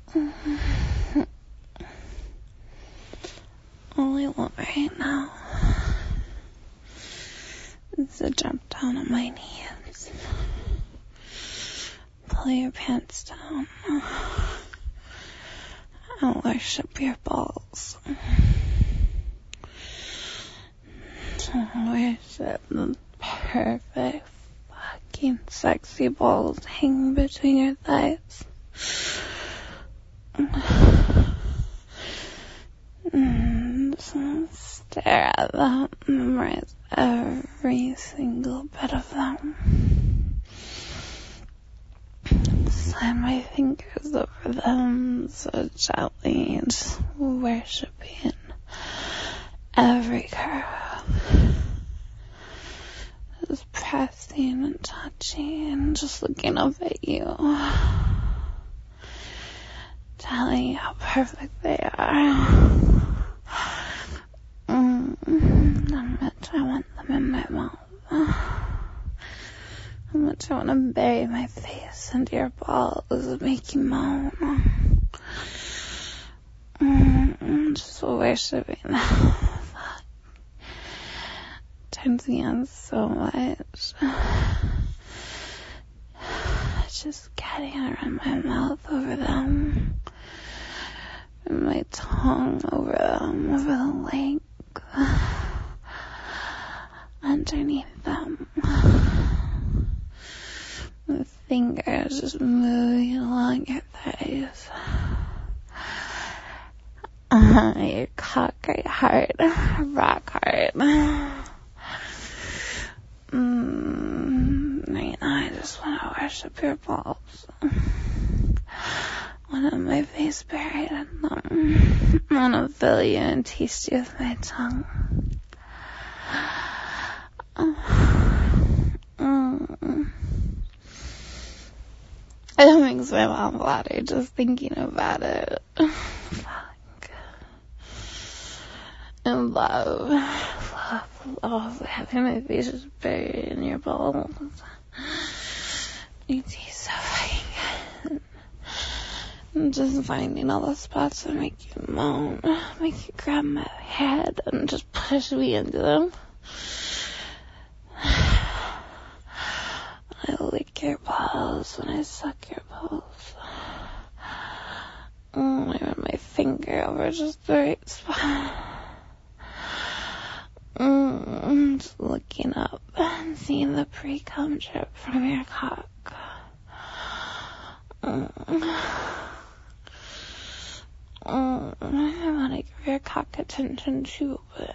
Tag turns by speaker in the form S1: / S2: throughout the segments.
S1: All I want right now is to jump down on my knees, pull your pants down, and worship your balls. Worship the perfect fucking sexy balls hanging between your thighs. Stare at them, memorize every single bit of them. Slide my fingers over them so gently, just worshiping every curve. Just pressing and touching and just looking up at you, telling you how perfect they are. How much I want them in my mouth. How much I want to bury my face into your balls and make you moan. Just worshiping. Fuck. Turns me on so much. Just getting around my mouth over them. And my tongue over them, over the leg. Underneath them. My fingers just moving along your thighs. Your cock right hard. Rock hard. Right now I just want to worship your balls. I want to have my face buried in them. I want to fill you and taste you with my tongue. It makes my mouth water just thinking about it. Fuck. And love having my face just buried in your balls. You taste so fucking good. And just finding all the spots that make you moan, make you grab my head and just push me into them. I lick your balls and I suck your balls. I run my finger over just the right spot. Just looking up and seeing the pre-cum drip from your cock. I want to give your cock attention too, but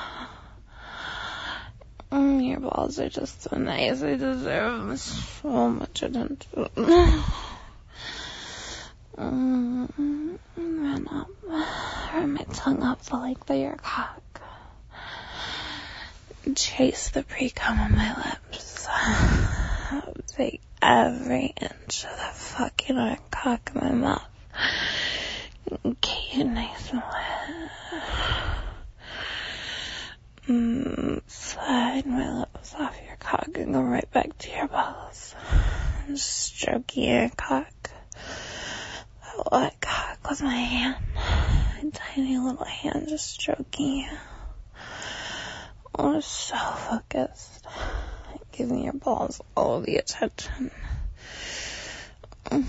S1: your balls are just so nice. I deserve so much attention. Run up, run my tongue up the length of your cock. Chase the pre-cum on my lips. Take every inch of the fucking cock in my mouth. Get you nice and wet. Slide my lips off your cock and go right back to your balls. Just stroking your cock. That wet cock with my hand. My tiny little hand just stroking you. I was so focused. Giving your balls all the attention. I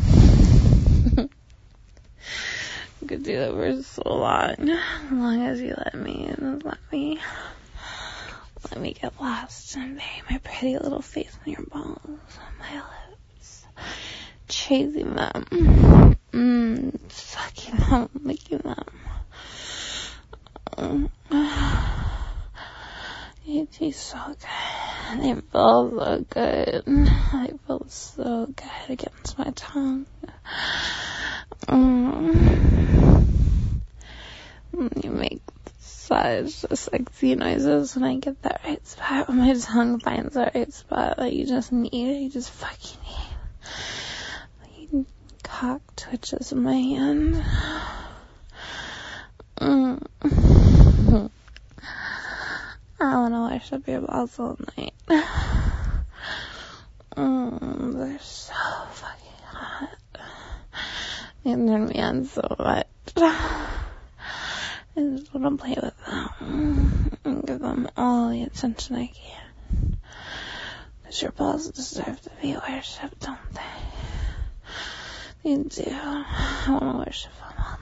S1: could do that for so long. As long as you let me. And let me get lost and bury my pretty little face in your balls on my lips. Chasing them. Sucking them. Licking them. You taste so good. They feel so good. They feel so good against my tongue. You make such sexy noises when I get that right spot. When my tongue finds that right spot that you just need. You just fucking need. You cock twitches in my hand. I want to worship your balls all night. They're so fucking hot. They turn me on so much. I just want to play with them and give them all the attention I can. Because your balls deserve to be worshipped, don't they? They do. I want to worship them all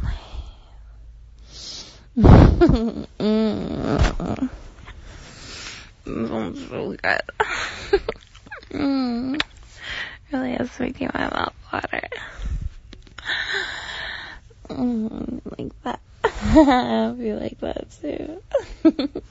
S1: night. This one's so good. Really is making my mouth water. Like that. I hope you like that too.